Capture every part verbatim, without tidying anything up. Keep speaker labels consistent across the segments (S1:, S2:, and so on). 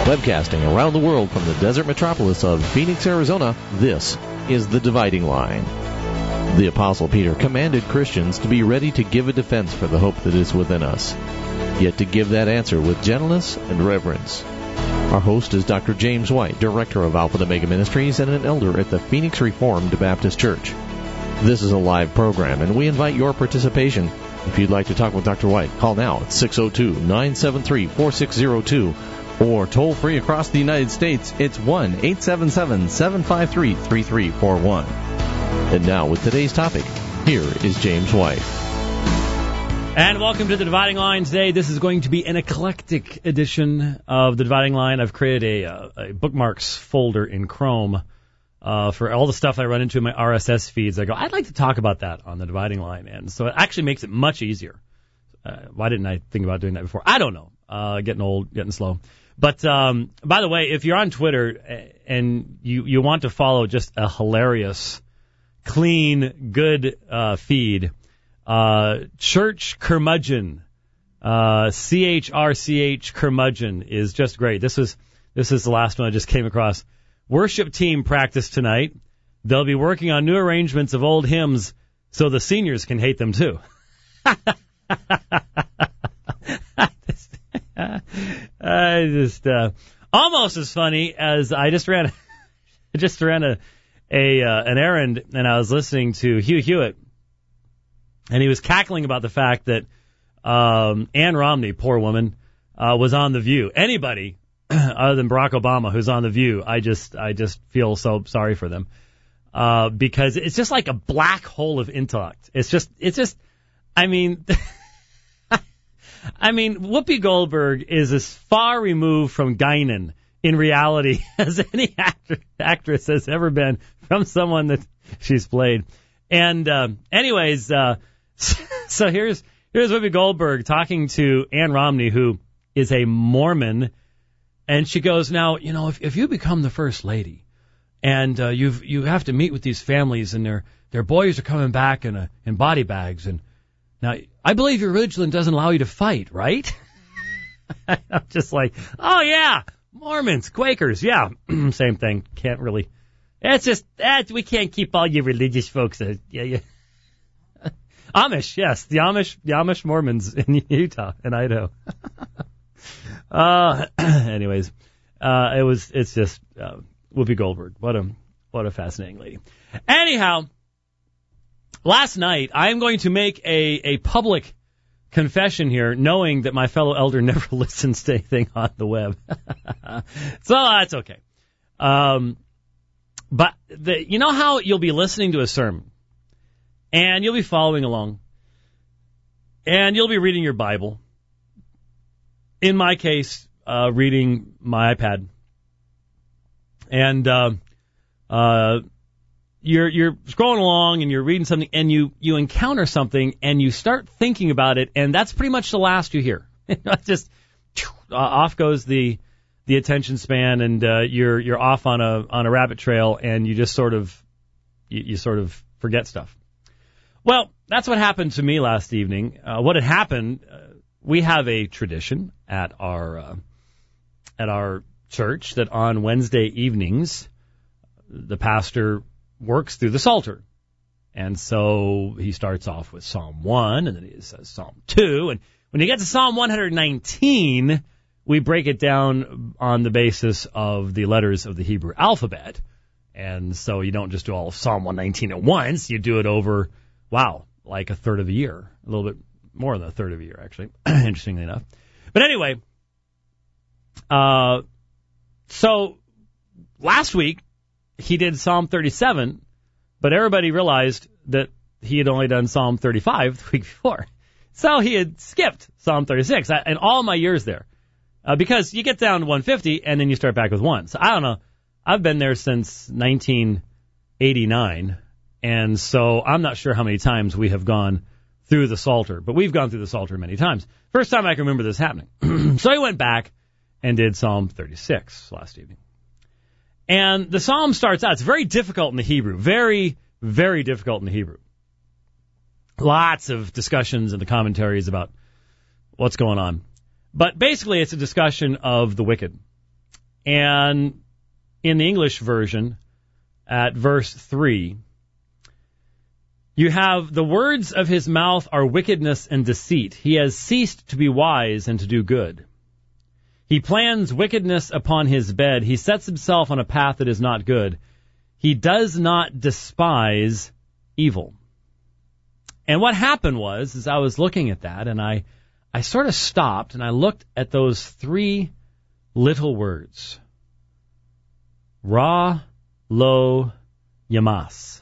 S1: Webcasting around the world from the desert metropolis of Phoenix, Arizona, this is The Dividing Line. The Apostle Peter commanded Christians to be ready to give a defense for the hope that is within us, yet to give that answer with gentleness and reverence. Our host is Doctor James White, Director of Alpha and Omega Ministries and an elder at the Phoenix Reformed Baptist Church. This is a live program, and we invite your participation. If you'd like to talk with Doctor White, call now at six oh two, nine seven three, four six zero two, or toll free across the United States, it's one eight seven seven, seven five three, three three four one. And now, with today's topic, here is James White.
S2: And welcome to The Dividing Line today. This is going to be an eclectic edition of The Dividing Line. I've created a, a bookmarks folder in Chrome uh, for all the stuff I run into in my R S S feeds. I go, I'd like to talk about that on The Dividing Line. And so it actually makes it much easier. Uh, why didn't I think about doing that before? I don't know. Uh, getting old, getting slow. But, um, by the way, if you're on Twitter and you, you want to follow just a hilarious, clean, good uh, feed, uh, Church Curmudgeon, uh, C H R C H Curmudgeon is just great. This is this is the last one I just came across. Worship team practice tonight. They'll be working on new arrangements of old hymns so the seniors can hate them too. I just uh, almost as funny as I just ran, I just ran a, a uh, an errand, and I was listening to Hugh Hewitt, and he was cackling about the fact that um, Ann Romney, poor woman, uh, was on The View. Anybody other than Barack Obama who's on The View, I just I just feel so sorry for them uh, because it's just like a black hole of intellect. It's just it's just, I mean. I mean, Whoopi Goldberg is as far removed from Guinan in reality as any actor, actress has ever been from someone that she's played. And uh, anyways, uh, so here's here's Whoopi Goldberg talking to Ann Romney, who is a Mormon, and she goes, "Now, you know, if, if you become the first lady, and uh, you've you have to meet with these families, and their their boys are coming back in a, in body bags, and now, I believe your religion doesn't allow you to fight, right?" I'm just like, oh, yeah, Mormons, Quakers, yeah, same thing. Can't really. It's just that we can't keep all you religious folks. Uh, yeah, yeah. Amish, yes, the Amish, the Amish Mormons in Utah and Idaho. uh, anyways, uh, it was. It's just uh, Whoopi Goldberg. What a what a fascinating lady. Anyhow. Last night, I am going to make a, a public confession here, knowing that my fellow elder never listens to anything on the web. So that's okay. Um, but the, you know how you'll be listening to a sermon, and you'll be following along, and you'll be reading your Bible. In my case, uh, reading my iPad. And uh, uh You're you're scrolling along and you're reading something and you, you encounter something and you start thinking about it, and that's pretty much the last you hear. Just uh, off goes the the attention span, and uh, you're you're off on a on a rabbit trail, and you just sort of you, you sort of forget stuff. Well, that's what happened to me last evening. Uh, what had happened? Uh, we have a tradition at our uh, at our church that on Wednesday evenings the pastor works through the Psalter. And so he starts off with Psalm one, and then he says Psalm two. And when you get to Psalm one nineteen, we break it down on the basis of the letters of the Hebrew alphabet. And so you don't just do all of Psalm one nineteen at once. You do it over, wow, like a third of a year. A little bit more than a third of a year, actually, interestingly enough. But anyway, uh, so last week, he did Psalm thirty-seven, but everybody realized that he had only done Psalm thirty-five the week before. So he had skipped Psalm thirty-six, and all my years there. Uh, because you get down to one fifty, and then you start back with one. So I don't know. I've been there since nineteen eighty-nine, and so I'm not sure how many times we have gone through the Psalter. But we've gone through the Psalter many times. First time I can remember this happening. So he went back and did Psalm thirty-six last evening. And the psalm starts out, it's very difficult in the Hebrew, very, very difficult in the Hebrew. Lots of discussions in the commentaries about what's going on. But basically it's a discussion of the wicked And in the English version, at verse three, you have the words of his mouth are wickedness and deceit. He has ceased to be wise and to do good. He plans wickedness upon his bed. He sets himself on a path that is not good. He does not despise evil. And what happened was, as I was looking at that, and I, I sort of stopped and I looked at those three little words. Ra, Lo, Yamas.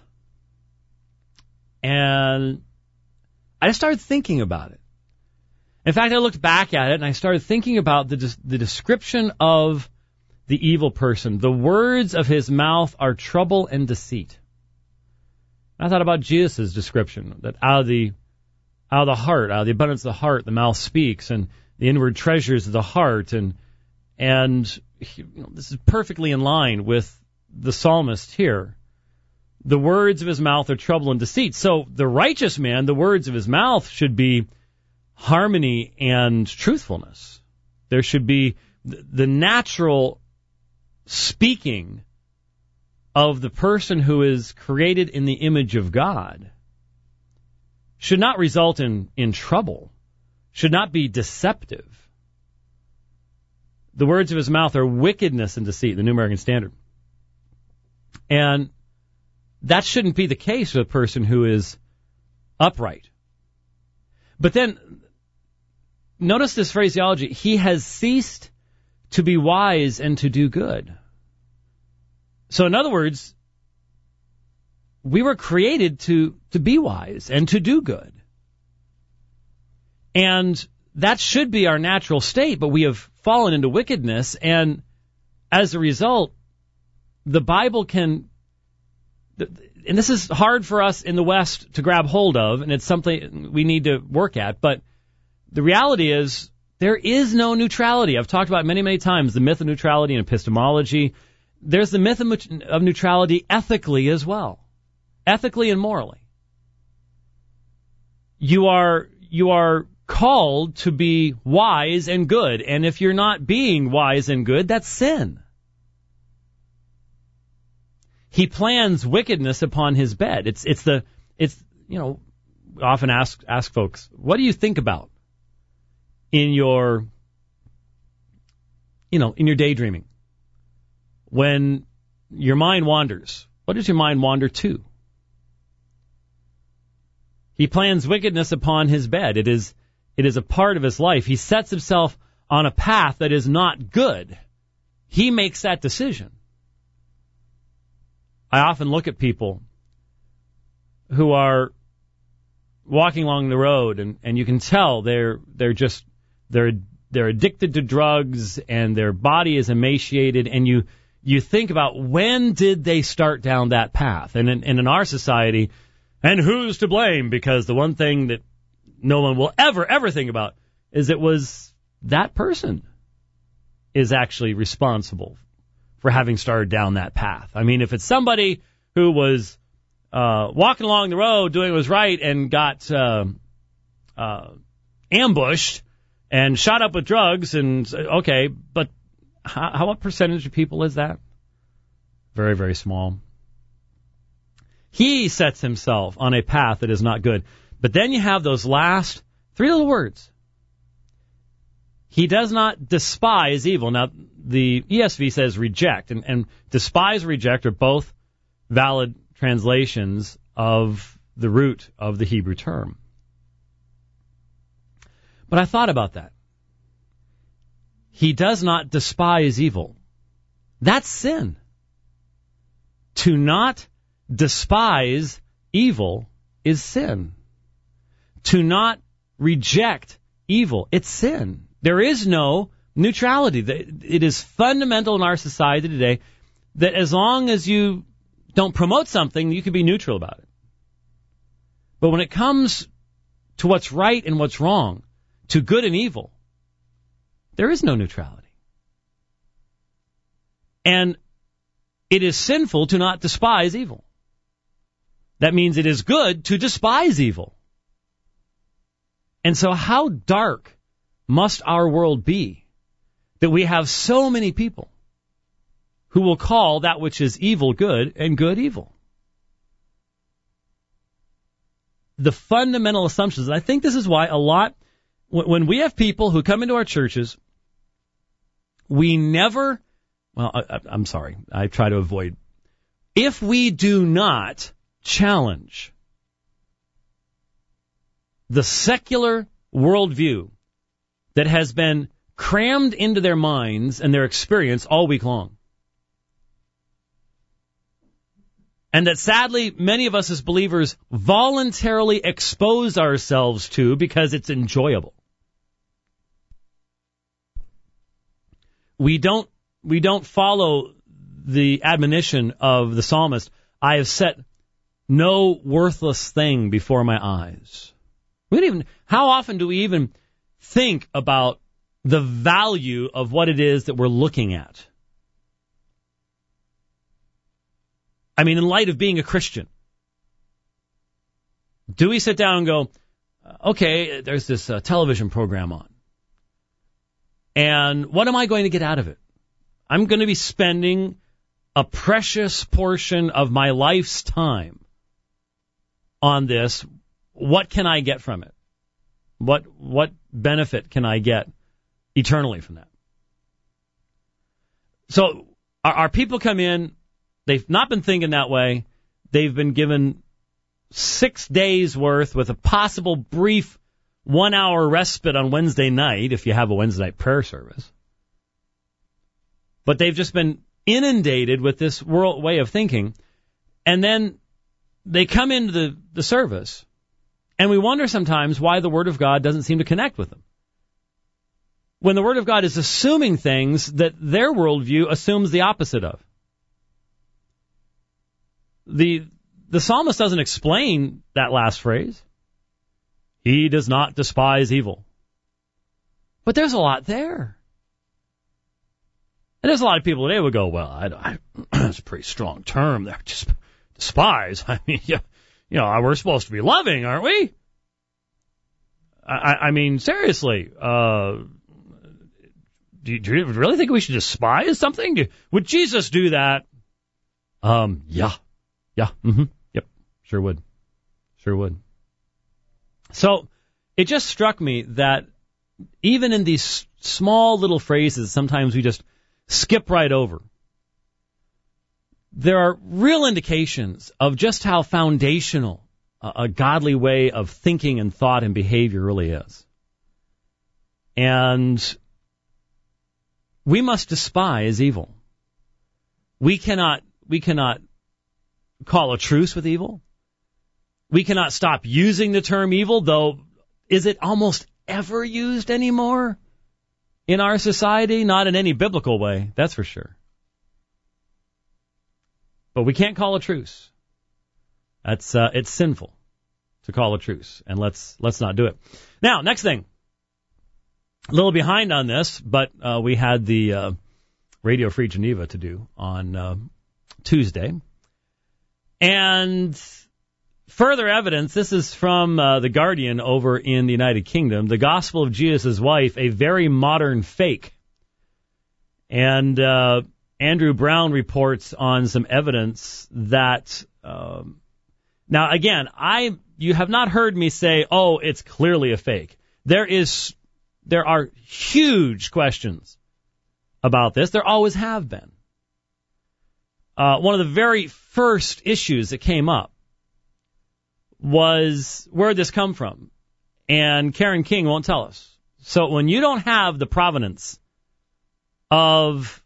S2: And I started thinking about it. In fact, I looked back at it and I started thinking about the the description of the evil person. The words of his mouth are trouble and deceit. I thought about Jesus' description, that out of the out of the heart, out of the abundance of the heart, the mouth speaks, and the inward treasures of the heart. And and you know, this is perfectly in line with the psalmist here. The words of his mouth are trouble and deceit. So the righteous man, the words of his mouth should be harmony and truthfulness. There should be the natural speaking of the person who is created in the image of God should not result in, in trouble, should not be deceptive. The words of his mouth are wickedness and deceit, the New American Standard. And that shouldn't be the case with a person who is upright. But then, notice this phraseology. He has ceased to be wise and to do good. So in other words, we were created to, to be wise and to do good. And that should be our natural state, but we have fallen into wickedness, and as a result, the Bible can, and this is hard for us in the West to grab hold of, and it's something we need to work at, but the reality is there is no neutrality. I've talked about it many, many times, the myth of neutrality in epistemology. There's the myth of neutrality ethically as well, ethically and morally. You are you are called to be wise and good, and if you're not being wise and good, that's sin. He plans wickedness upon his bed. It's it's the it's you know often ask ask folks, what do you think about in your you know in your daydreaming? When your mind wanders, what does your mind wander to? He plans wickedness upon his bed. It is it is a part of his life. He sets himself on a path that is not good. He makes that decision. I often look at people who are walking along the road, and, and you can tell they're they're just they're they're addicted to drugs, and their body is emaciated, and you you think about, when did they start down that path? And in, and in our society, and who's to blame? Because the one thing that no one will ever, ever think about is it was that person is actually responsible for having started down that path. I mean, if it's somebody who was uh, walking along the road doing what was right and got uh, uh, ambushed and shot up with drugs, and okay, but how, how what percentage of people is that? Very, very small. He sets himself on a path that is not good. But then you have those last three little words. He does not despise evil. Now, the E S V says reject, and, and despise and reject are both valid translations of the root of the Hebrew term. But I thought about that. He does not despise evil. That's sin. To not despise evil is sin. To not reject evil, it's sin. There is no neutrality. It is fundamental in our society today that as long as you don't promote something, you can be neutral about it. But when it comes to what's right and what's wrong, to good and evil, there is no neutrality. And it is sinful to not despise evil. That means it is good to despise evil. And so how dark must our world be that we have so many people who will call that which is evil good and good evil. The fundamental assumptions, and I think this is why a lot, when we have people who come into our churches, we never, well, I, I'm sorry, I try to avoid, if we do not challenge the secular worldview that has been crammed into their minds and their experience all week long, and that sadly many of us as believers voluntarily expose ourselves to because it's enjoyable. We don't we don't follow the admonition of the psalmist, I have set no worthless thing before my eyes. We don't even, how often do we even think about the value of what it is that we're looking at? I mean, in light of being a Christian, do we sit down and go, okay, there's this uh, television program on, and what am I going to get out of it? I'm going to be spending a precious portion of my life's time on this. What can I get from it? What what benefit can I get eternally from that? So our, our people come in. They've not been thinking that way. They've been given six days worth with a possible brief one-hour respite on Wednesday night, if you have a Wednesday night prayer service. But they've just been inundated with this world way of thinking. And then they come into the, the service, and we wonder sometimes why the Word of God doesn't seem to connect with them. When the Word of God is assuming things that their worldview assumes the opposite of. The the psalmist doesn't explain that last phrase. He does not despise evil. But there's a lot there. And there's a lot of people today who would go, well, I, I, that's a pretty strong term there. Just despise. I mean, you, you know, we're supposed to be loving, aren't we? I, I mean, seriously, uh, do you, do you really think we should despise something? Do, would Jesus do that? Um, yeah. Yeah, mm-hmm, yep, sure would. Sure would. So it just struck me that even in these small little phrases, sometimes we just skip right over. There are real indications of just how foundational a, a godly way of thinking and thought and behavior really is. And we must despise evil. We cannot, we cannot call a truce with evil. We cannot stop using the term evil, though is it almost ever used anymore in our society? Not in any biblical way, that's for sure. But we can't call a truce. That's uh, it's sinful to call a truce, and let's let's not do it. Now, next thing. A little behind on this, but uh, we had the uh, Radio Free Geneva to do on uh, Tuesday. And further evidence, this is from uh, The Guardian over in the United Kingdom, the Gospel of Jesus' Wife, a very modern fake. And uh, Andrew Brown reports on some evidence that, um, now again, I you have not heard me say, oh, it's clearly a fake. There is, there are huge questions about this. There always have been. Uh, one of the very first issues that came up was, where did this come from? And Karen King won't tell us. So when you don't have the provenance of,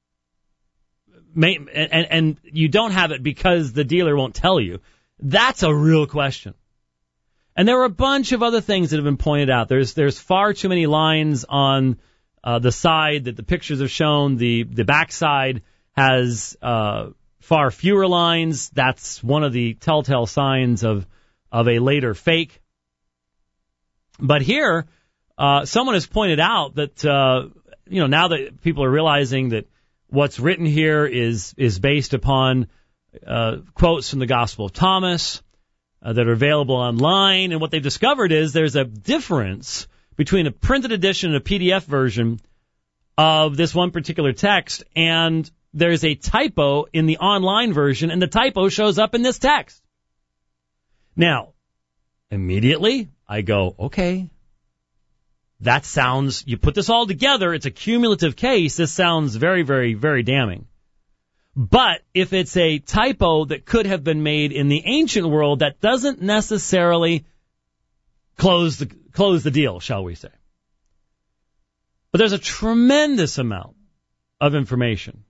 S2: and, and you don't have it because the dealer won't tell you, that's a real question. And there were a bunch of other things that have been pointed out. There's there's far too many lines on uh, the side that the pictures have shown. The the backside has uh, far fewer lines. That's one of the telltale signs of of a later fake. But here, uh, someone has pointed out that uh, you know now that people are realizing that what's written here is is based upon uh, quotes from the Gospel of Thomas uh, that are available online, and what they've discovered is there's a difference between a printed edition and a P D F version of this one particular text, and there's a typo in the online version, and the typo shows up in this text. Now, immediately, I go, okay, that sounds, you put this all together, it's a cumulative case, this sounds very, very, very damning. But if it's a typo that could have been made in the ancient world, that doesn't necessarily close the, close the deal, shall we say. But there's a tremendous amount of information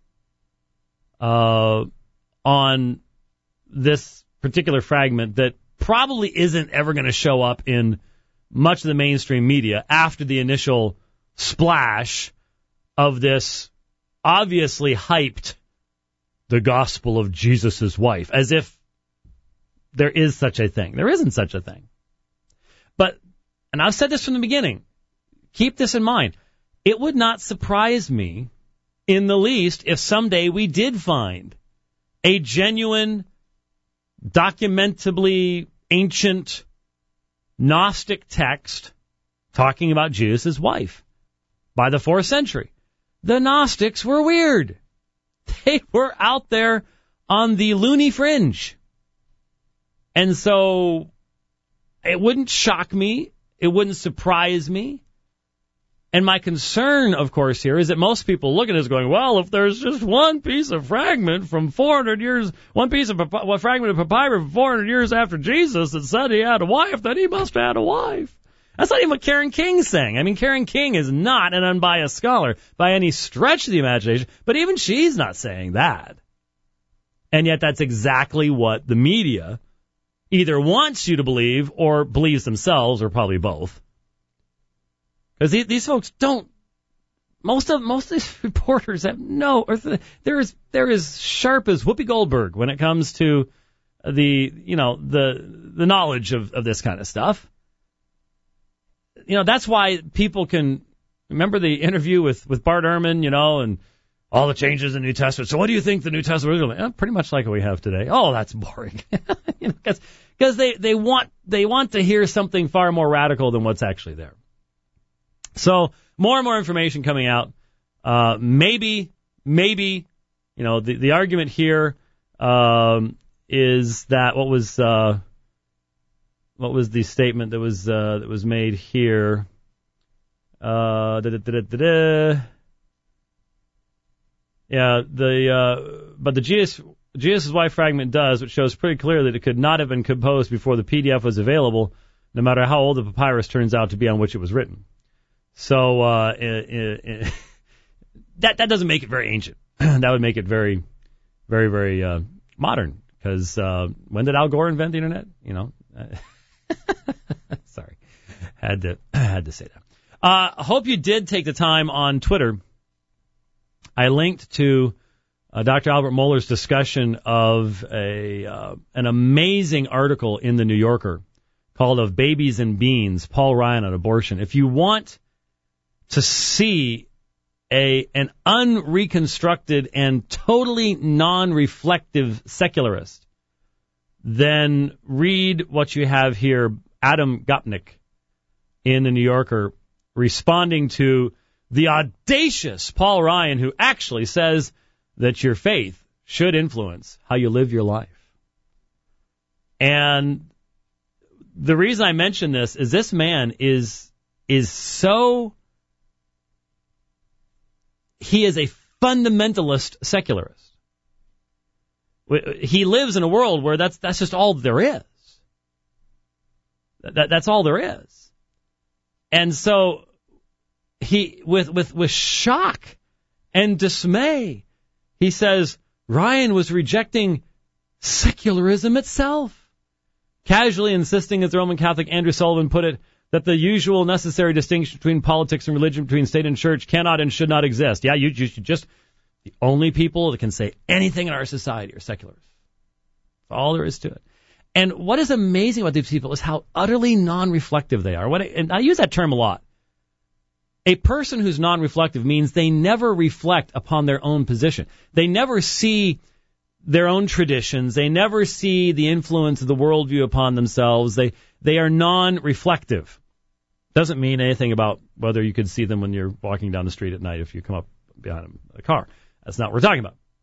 S2: uh, on this particular fragment that probably isn't ever going to show up in much of the mainstream media after the initial splash of this obviously hyped the gospel of Jesus' wife, as if there is such a thing. There isn't such a thing. But, and I've said this from the beginning, keep this in mind. It would not surprise me in the least if someday we did find a genuine, documentably ancient Gnostic text talking about Jesus' wife by the fourth century. The Gnostics were weird. They were out there on the loony fringe. And so it wouldn't shock me. It wouldn't surprise me. And my concern, of course, here is that most people look at this going, well, if there's just one piece of fragment from four hundred years, one piece of well, fragment of papyrus from four hundred years after Jesus that said he had a wife, then he must have had a wife. That's not even what Karen King's saying. I mean, Karen King is not an unbiased scholar by any stretch of the imagination, but even she's not saying that. And yet that's exactly what the media either wants you to believe or believes themselves, or probably both. Because these, these folks don't, most of most of these reporters have no, or th- they're as, they're as sharp as Whoopi Goldberg when it comes to the, you know, the the knowledge of, of this kind of stuff. You know, that's why people can remember the interview with, with Bart Ehrman, you know, and all the changes in the New Testament. So what do you think the New Testament is? Like, oh, pretty much like what we have today. Oh, that's boring. you know, because because they, they want they want to hear something far more radical than what's actually there. So more and more information coming out. Uh, maybe, maybe, you know, the, the argument here um, is that what was uh, what was the statement that was uh, that was made here? Uh, da, da, da, da, da. Yeah, the uh, but the Jesus Jesus' wife fragment does, which shows pretty clearly that it could not have been composed before the P D F was available, no matter how old the papyrus turns out to be on which it was written. So uh, it, it, that that doesn't make it very ancient. That would make it very, very, very uh, modern. Because uh, when did Al Gore invent the internet? You know, sorry, had to had to say that. I uh, hope you did take the time on Twitter. I linked to uh, Doctor Albert Mohler's discussion of a uh, an amazing article in the New Yorker called "Of Babies and Beans: Paul Ryan on Abortion." If you want to see a an unreconstructed and totally non-reflective secularist, then read what you have here. Adam Gopnik in the New Yorker responding to the audacious Paul Ryan, who actually says that your faith should influence how you live your life. And the reason I mention this is this man is is so... He is a fundamentalist secularist. He lives in a world where that's that's just all there is. That that's all there is. And so he, with with with shock and dismay, he says Ryan was rejecting secularism itself, casually insisting, as the Roman Catholic Andrew Sullivan put it, that the usual necessary distinction between politics and religion, between state and church, cannot and should not exist. Yeah, you, you should just, the only people that can say anything in our society are secularists. That's all there is to it. And what is amazing about these people is how utterly non-reflective they are. What, and I use that term a lot. A person who's non-reflective means they never reflect upon their own position. They never see their own traditions. They never see the influence of the worldview upon themselves. They they are non-reflective. Doesn't mean anything about whether you could see them when you're walking down the street at night if you come up behind them in a car. That's not what we're talking about.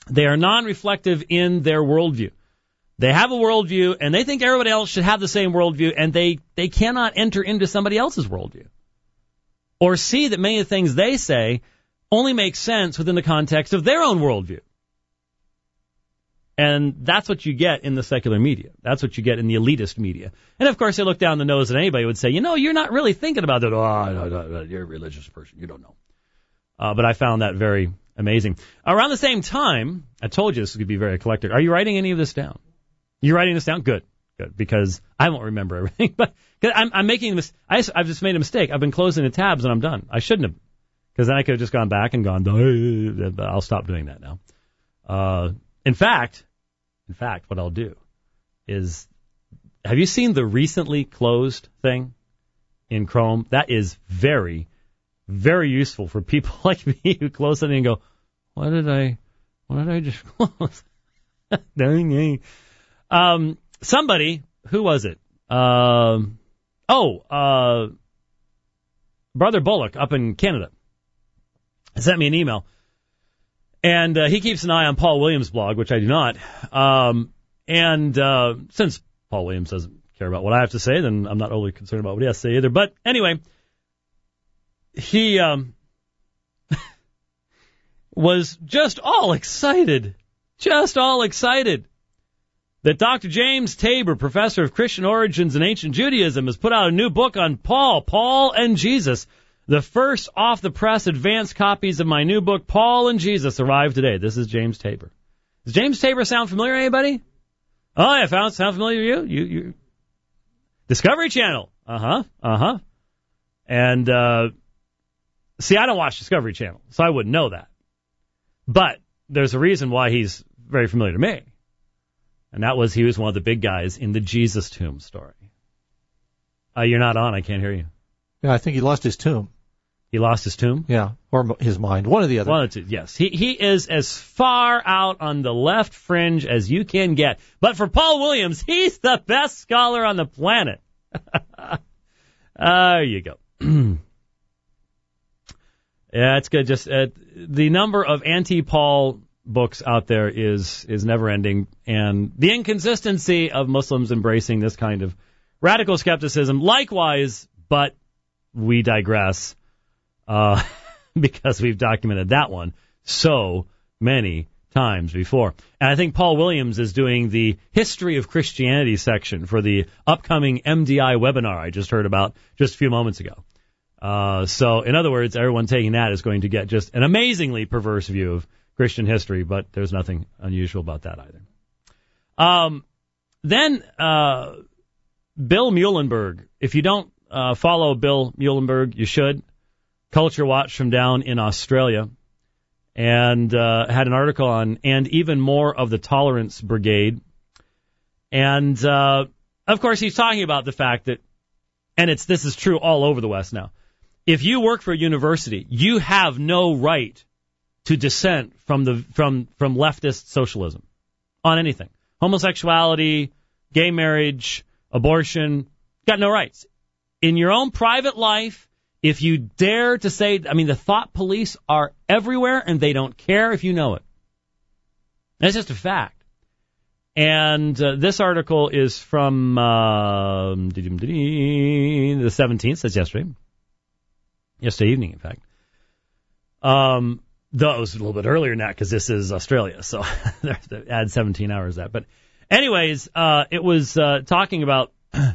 S2: They are non-reflective in their worldview. They have a worldview, and they think everybody else should have the same worldview, and they, they cannot enter into somebody else's worldview. Or see that many of the things they say only make sense within the context of their own worldview. And that's what you get in the secular media. That's what you get in the elitist media. And, of course, they look down the nose at anybody who would say, you know, you're not really thinking about that. Oh, no, no, no, you're a religious person. You don't know. Uh, but I found that very amazing. Around the same time, I told you this could be very eclectic. Are you writing any of this down? You writing this down? Good. Good. Because I won't remember everything. But cause I'm, I'm making this. I just, I've just made a mistake. I've been closing the tabs and I'm done. I shouldn't have. Because then I could have just gone back and gone, but I'll stop doing that now. Uh, in fact, in fact, what I'll do is, have you seen the recently closed thing in Chrome? That is very, very useful for people like me who close something and go, why did I, why did I just close? Dang. Um, somebody, who was it? Um, oh, uh, Brother Bullock up in Canada sent me an email. And uh, he keeps an eye on Paul Williams' blog, which I do not. Um, and uh, since Paul Williams doesn't care about what I have to say, then I'm not overly concerned about what he has to say either. But anyway, he um, was just all excited, just all excited that Doctor James Tabor, professor of Christian origins and ancient Judaism, has put out a new book on Paul, Paul and Jesus. The first off-the-press advanced copies of my new book, Paul and Jesus, arrived today. This is James Tabor. Does James Tabor sound familiar to anybody? Oh, yeah, found sound familiar to you? You, you, Discovery Channel. Uh-huh, uh-huh. And, uh, see, I don't watch Discovery Channel, so I wouldn't know that. But there's a reason why he's very familiar to me. And that was he was one of the big guys in the Jesus tomb story. Uh, you're not on. I can't hear you.
S3: Yeah, I think he lost his tomb.
S2: He lost his tomb?
S3: Yeah, or his mind. One or the other.
S2: One or two, yes. He he is as far out on the left fringe as you can get. But for Paul Williams, he's the best scholar on the planet. There you go. Yeah, it's good. Just uh, the number of anti-Paul books out there is is never ending, and the inconsistency of Muslims embracing this kind of radical skepticism. Likewise, but we digress, uh, because we've documented that one so many times before. And I think Paul Williams is doing the History of Christianity section for the upcoming M D I webinar I just heard about just a few moments ago. Uh, so, in other words, everyone taking that is going to get just an amazingly perverse view of Christian history, but there's nothing unusual about that either. Um, then, uh, Bill Muhlenberg, if you don't Uh, follow Bill Muhlenberg, you should. Culture Watch from down in Australia. And uh, had an article on And Even More of the Tolerance Brigade. And, uh, of course, he's talking about the fact that, and it's this is true all over the West now, if you work for a university, you have no right to dissent from the from, from leftist socialism on anything. Homosexuality, gay marriage, abortion, got no rights. In your own private life, if you dare to say, I mean, the thought police are everywhere, and they don't care if you know it. That's just a fact. And uh, this article is from uh, the seventeenth, that's yesterday. Yesterday evening, in fact. Um, though it was a little bit earlier than that, because this is Australia, so add seventeen hours to that. But anyways, uh, it was uh, talking about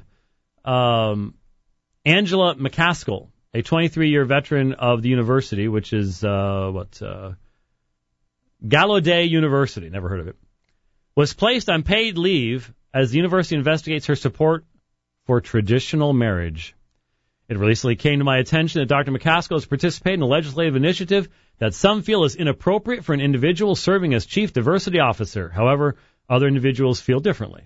S2: um, Angela McCaskill, a twenty-three-year veteran of the university, which is, uh, what, uh, Gallaudet University, never heard of it, was placed on paid leave as the university investigates her support for traditional marriage. It recently came to my attention that Doctor McCaskill has participated in a legislative initiative that some feel is inappropriate for an individual serving as chief diversity officer. However, other individuals feel differently.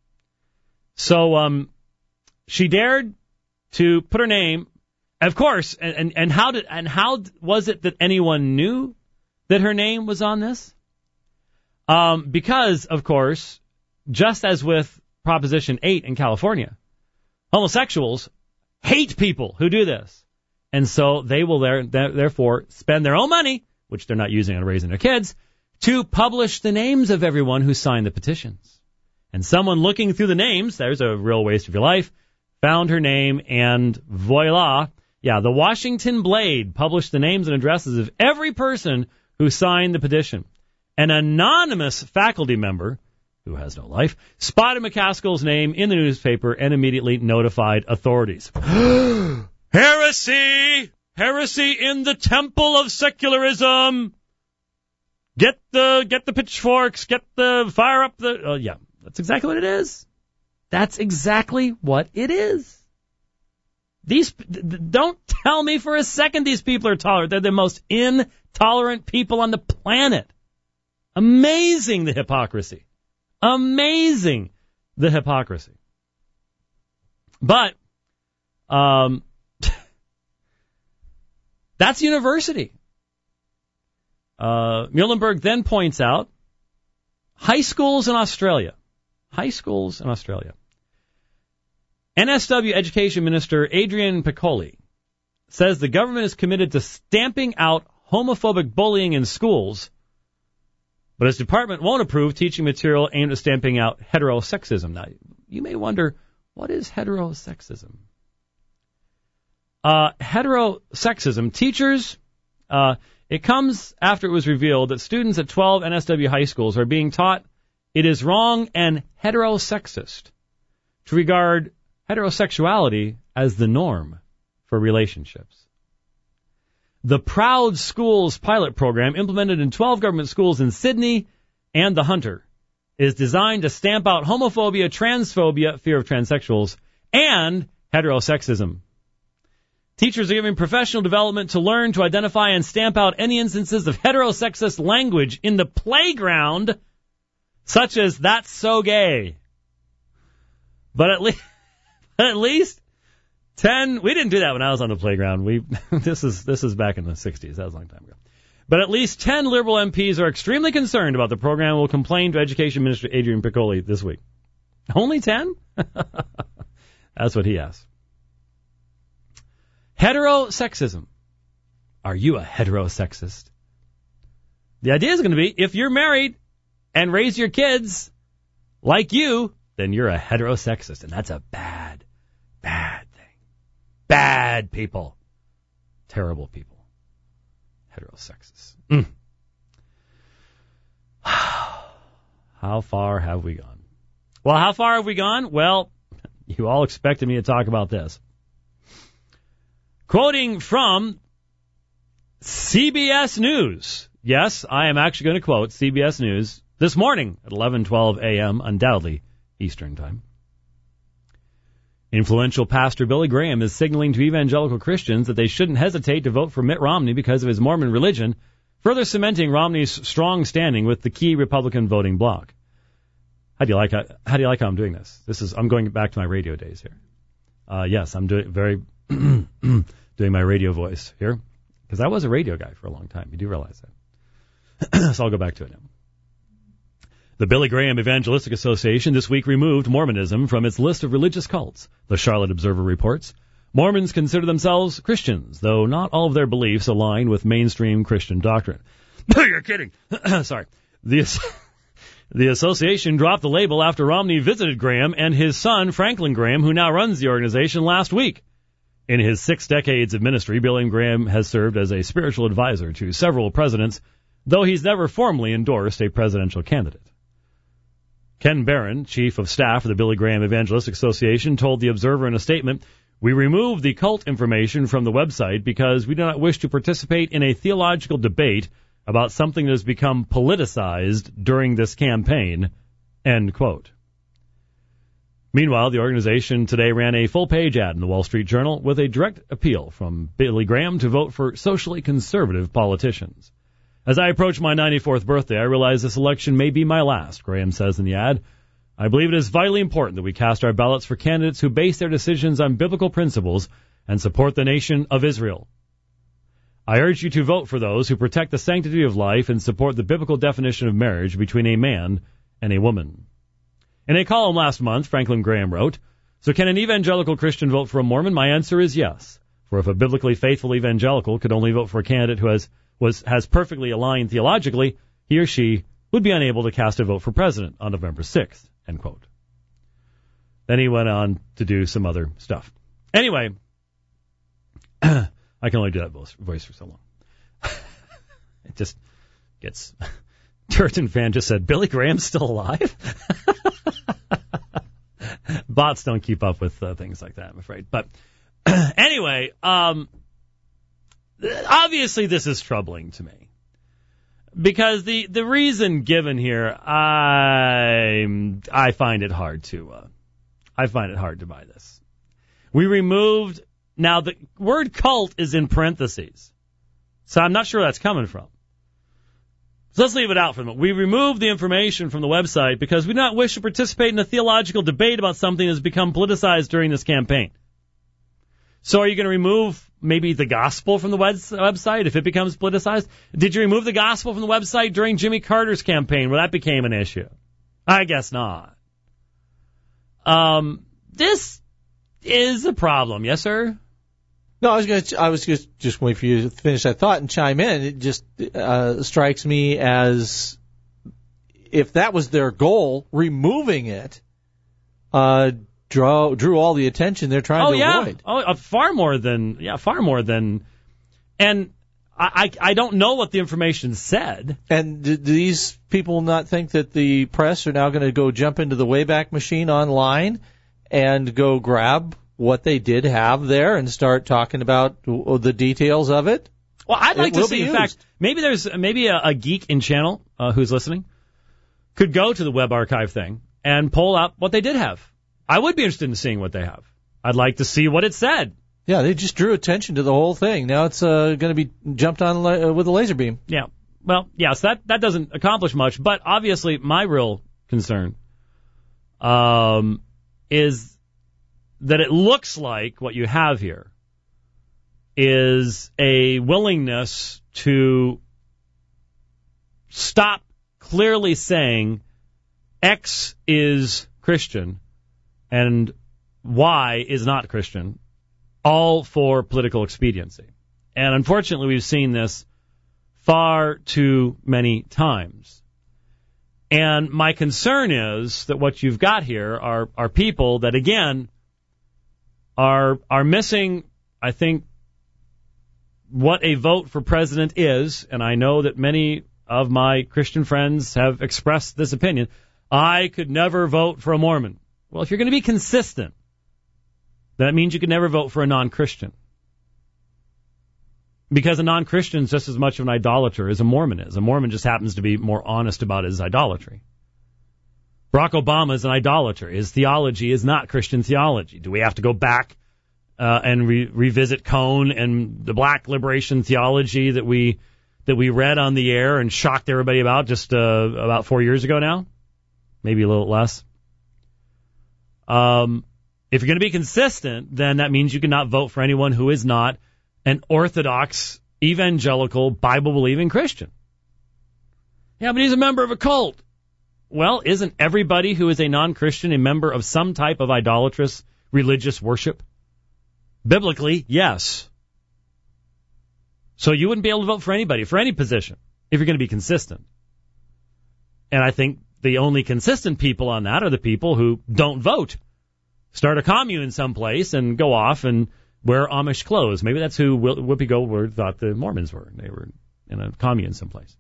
S2: So, um, she dared to put her name, of course, and, and, and how did and how was it that anyone knew that her name was on this? Um, because, of course, just as with Proposition eight in California, homosexuals hate people who do this. And so they will there, therefore spend their own money, which they're not using on raising their kids, to publish the names of everyone who signed the petitions. And someone looking through the names, there's a real waste of your life, found her name, and voila. Yeah, the Washington Blade published the names and addresses of every person who signed the petition. An anonymous faculty member, who has no life, spotted McCaskill's name in the newspaper and immediately notified authorities. Heresy! Heresy in the temple of secularism! Get the get the pitchforks, get the fire up the... Oh, yeah, that's exactly what it is. That's exactly what it is. These don't tell me for a second these people are tolerant. They're the most intolerant people on the planet. Amazing, the hypocrisy. Amazing, the hypocrisy. But um, that's university. Uh, Muhlenberg then points out high schools in Australia. High schools in Australia. N S W Education Minister Adrian Piccoli says the government is committed to stamping out homophobic bullying in schools, but his department won't approve teaching material aimed at stamping out heterosexism. Now, you may wonder, what is heterosexism? Uh, heterosexism, teachers, uh, it comes after it was revealed that students at twelve N S W high schools are being taught it is wrong and heterosexist to regard heterosexuality as the norm for relationships. The Proud Schools pilot program, implemented in twelve government schools in Sydney and the Hunter, is designed to stamp out homophobia, transphobia, fear of transsexuals, and heterosexism. Teachers are given professional development to learn to identify and stamp out any instances of heterosexist language in the playground, such as "that's so gay." But at least... At least ten. We didn't do that when I was on the playground. We this is this is back in the sixties. That was a long time ago. But at least ten Liberal M Ps are extremely concerned about the program and will complain to Education Minister Adrian Piccoli this week. Only ten? That's what he asked. Heterosexism. Are you a heterosexist? The idea is going to be, if you're married and raise your kids like you, then you're a heterosexist, and that's a bad, bad thing. Bad people. Terrible people. Heterosexists. Mm. How far have we gone? Well, how far have we gone? Well, you all expected me to talk about this. Quoting from C B S News. Yes, I am actually going to quote C B S News this morning at eleven twelve a.m., undoubtedly Eastern Time. Influential pastor Billy Graham is signaling to evangelical Christians that they shouldn't hesitate to vote for Mitt Romney because of his Mormon religion, further cementing Romney's strong standing with the key Republican voting bloc. How do you like how, how do you like how I'm doing this? This is I'm going back to my radio days here. Uh, yes, I'm doing very doing my radio voice here because I was a radio guy for a long time. You do realize that. So I'll go back to it now. The Billy Graham Evangelistic Association this week removed Mormonism from its list of religious cults. The Charlotte Observer reports Mormons consider themselves Christians, though not all of their beliefs align with mainstream Christian doctrine. You're kidding. Sorry. The, the association dropped the label after Romney visited Graham and his son, Franklin Graham, who now runs the organization, last week. In his six decades of ministry, Billy Graham has served as a spiritual advisor to several presidents, though he's never formally endorsed a presidential candidate. Ken Barron, chief of staff of the Billy Graham Evangelistic Association, told the Observer in a statement, "We removed the cult information from the website because we do not wish to participate in a theological debate about something that has become politicized during this campaign." End quote. Meanwhile, the organization today ran a full-page ad in the Wall Street Journal with a direct appeal from Billy Graham to vote for socially conservative politicians. As I approach my ninety-fourth birthday, I realize this election may be my last, Graham says in the ad. I believe it is vitally important that we cast our ballots for candidates who base their decisions on biblical principles and support the nation of Israel. I urge you to vote for those who protect the sanctity of life and support the biblical definition of marriage between a man and a woman. In a column last month, Franklin Graham wrote, "So can an evangelical Christian vote for a Mormon? My answer is yes. For if a biblically faithful evangelical could only vote for a candidate who has was has perfectly aligned theologically, he or she would be unable to cast a vote for president on November sixth, end quote. Then he went on to do some other stuff. Anyway, I can only do that voice for so long. It just gets... Turton fan just said, Billy Graham's still alive? Bots don't keep up with uh, things like that, I'm afraid. But anyway, um, obviously this is troubling to me. Because the, the reason given here, I I find it hard to uh, I find it hard to buy this. We removed, now the word cult is in parentheses, so I'm not sure where that's coming from. So let's leave it out for a moment. We removed the information from the website because we do not wish to participate in a theological debate about something that has become politicized during this campaign. So are you going to remove maybe the gospel from the website if it becomes politicized? Did you remove the gospel from the website during Jimmy Carter's campaign where that became an issue? I guess not. Um, this is a problem. Yes, sir?
S3: No, I was going to. I was just just wait for you to finish that thought and chime in. It just uh, strikes me as if that was their goal, removing it, uh, draw drew all the attention they're trying
S2: oh,
S3: to
S2: yeah.
S3: avoid.
S2: Oh, uh, far more than yeah, far more than. And I, I I don't know what the information said.
S3: And do these people not think that the press are now going to go jump into the Wayback Machine online and go grab what they did have there and start talking about the details of it?
S2: Well, I'd like
S3: it
S2: to see, in fact, maybe there's maybe a, a geek in channel uh, who's listening could go to the web archive thing and pull up what they did have. I would be interested in seeing what they have. I'd like to see what it said.
S3: Yeah, they just drew attention to the whole thing. Now it's uh, going to be jumped on la- with a laser beam.
S2: Yeah. Well, yes, that, that doesn't accomplish much, but obviously my real concern um, is that it looks like what you have here is a willingness to stop clearly saying X is Christian and Y is not Christian, all for political expediency. And unfortunately, we've seen this far too many times. And my concern is that what you've got here are, are people that, again, are are missing, I think, what a vote for president is. And I know that many of my Christian friends have expressed this opinion. I could never vote for a Mormon. Well, if you're going to be consistent, that means you could never vote for a non-Christian. Because a non-Christian is just as much of an idolater as a Mormon is. A Mormon just happens to be more honest about his idolatry. Barack Obama is an idolater. His theology is not Christian theology. Do we have to go back uh, and re- revisit Cone and the black liberation theology that we that we read on the air and shocked everybody about just uh, about four years ago now? Maybe a little less. Um, if you're going to be consistent, then that means you cannot vote for anyone who is not an Orthodox, evangelical, Bible-believing Christian. Yeah, but he's a member of a cult. Well, isn't everybody who is a non-Christian a member of some type of idolatrous religious worship? Biblically, yes. So you wouldn't be able to vote for anybody, for any position, if you're going to be consistent. And I think the only consistent people on that are the people who don't vote. Start a commune someplace and go off and wear Amish clothes. Maybe that's who Whoopi Goldberg thought the Mormons were. They were in a commune someplace.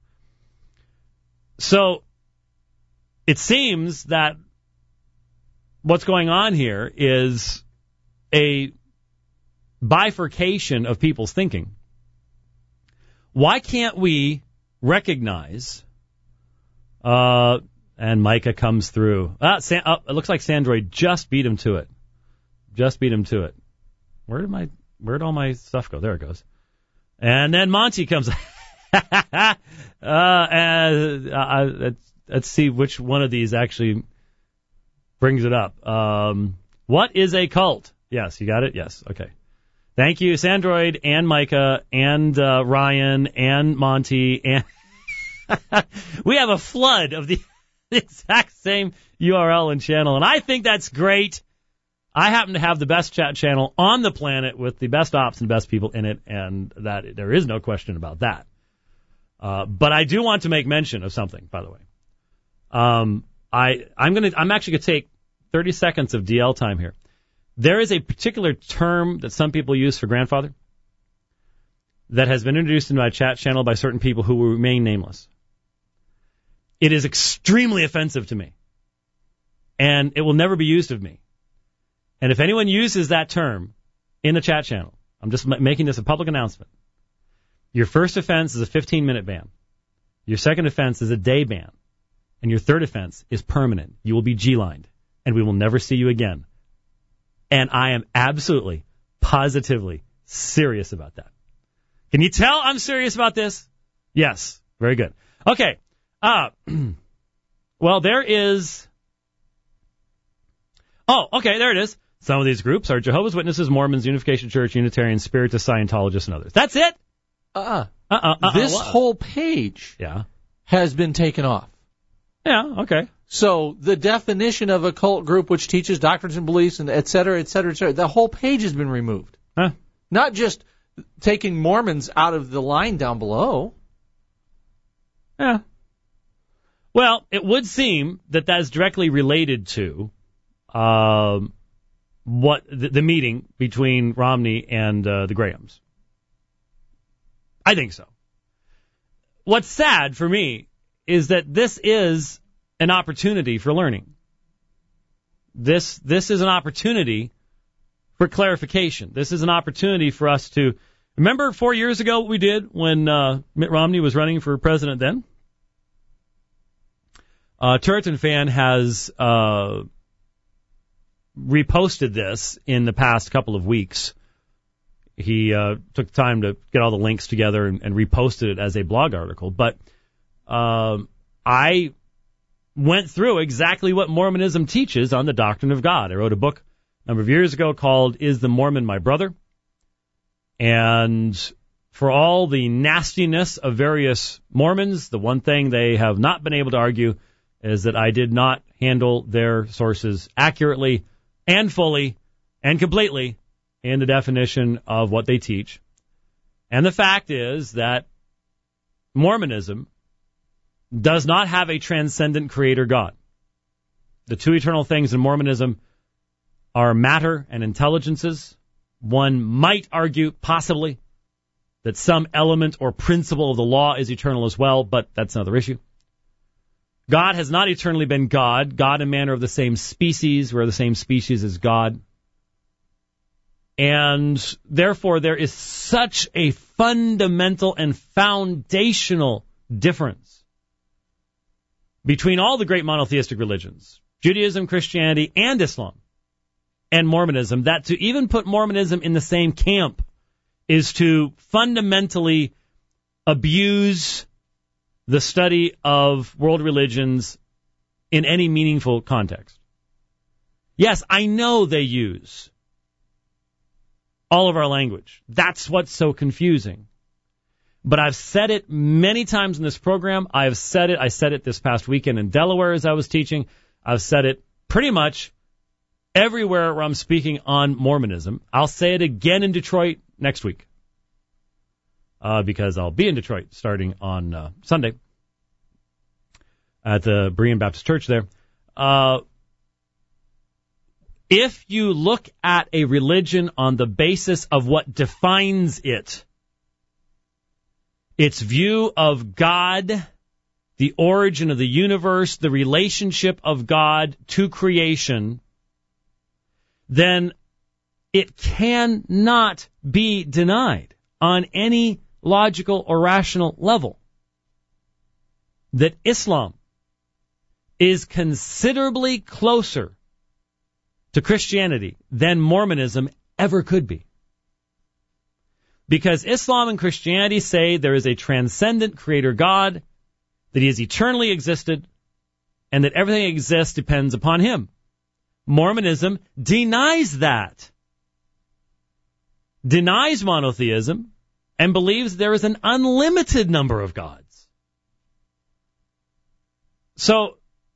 S2: So it seems that what's going on here is a bifurcation of people's thinking. Why can't we recognize, uh, and Micah comes through. Ah, San, oh, it looks like Sandroid just beat him to it. Just beat him to it. Where did my, where did all my stuff go? There it goes. And then Monty comes. uh, and, uh, let's, let's see which one of these actually brings it up. Um, what is a cult? Yes, you got it? Yes. Okay. Thank you, Sandroid and Micah and uh, Ryan and Monty. And we have a flood of the exact same U R L and channel, and I think that's great. I happen to have the best chat channel on the planet with the best ops and best people in it, and that there is no question about that. Uh, but I do want to make mention of something, by the way. Um, I, I'm gonna, I'm actually gonna take thirty seconds of D L time here. There is a particular term that some people use for grandfather that has been introduced into my chat channel by certain people who will remain nameless. It is extremely offensive to me, and it will never be used of me. And if anyone uses that term in the chat channel, I'm just m- making this a public announcement. Your first offense is a fifteen-minute ban. Your second offense is a day ban. And your third offense is permanent. You will be G-lined, and we will never see you again. And I am absolutely, positively serious about that. Can you tell I'm serious about this? Yes. Very good. Okay. Uh, well, there is... Oh, okay, there it is. Some of these groups are Jehovah's Witnesses, Mormons, Unification Church, Unitarians, Spiritists, Scientologists, and others. That's it?
S3: Uh-uh.
S2: Uh-uh. uh-uh.
S3: This
S2: what?
S3: whole page
S2: yeah.
S3: has been taken off.
S2: Yeah, okay.
S3: So the definition of a cult group which teaches doctrines and beliefs and et cetera, et cetera, et cetera, the whole page has been removed.
S2: Huh?
S3: Not just taking Mormons out of the line down below.
S2: Yeah. Well, it would seem that that is directly related to um, what the, the meeting between Romney and uh, the Grahams. I think so. What's sad for me is that this is an opportunity for learning. This this is an opportunity for clarification. This is an opportunity for us to remember four years ago what we did when uh, Mitt Romney was running for president then? Uh, Turretin Fan has uh, reposted this in the past couple of weeks. He uh, took time to get all the links together and, and reposted it as a blog article. But um, I went through exactly what Mormonism teaches on the doctrine of God. I wrote a book a number of years ago called Is the Mormon My Brother? And for all the nastiness of various Mormons, the one thing they have not been able to argue is that I did not handle their sources accurately and fully and completely in the definition of what they teach. And the fact is that Mormonism does not have a transcendent creator God. The two eternal things in Mormonism are matter and intelligences. One might argue, possibly, that some element or principle of the law is eternal as well, but that's another issue. God has not eternally been God. God and man are of the same species. We're the same species as God. And therefore, there is such a fundamental and foundational difference between all the great monotheistic religions, Judaism, Christianity, and Islam, and Mormonism, that to even put Mormonism in the same camp is to fundamentally abuse the study of world religions in any meaningful context. Yes, I know they use all of our language. That's what's so confusing. But I've said it many times in this program. I have said it. I said it this past weekend in Delaware as I was teaching. I've said it pretty much everywhere where I'm speaking on Mormonism. I'll say it again in Detroit next week uh, because I'll be in Detroit starting on uh, Sunday at the Berean Baptist Church there. Uh, if you look at a religion on the basis of what defines it, its view of God, the origin of the universe, the relationship of God to creation, then it cannot be denied on any logical or rational level that Islam is considerably closer to Christianity than Mormonism ever could be. Because Islam and Christianity say there is a transcendent creator God, that he has eternally existed, and that everything that exists depends upon him. Mormonism denies that, denies monotheism, and believes there is an unlimited number of gods. So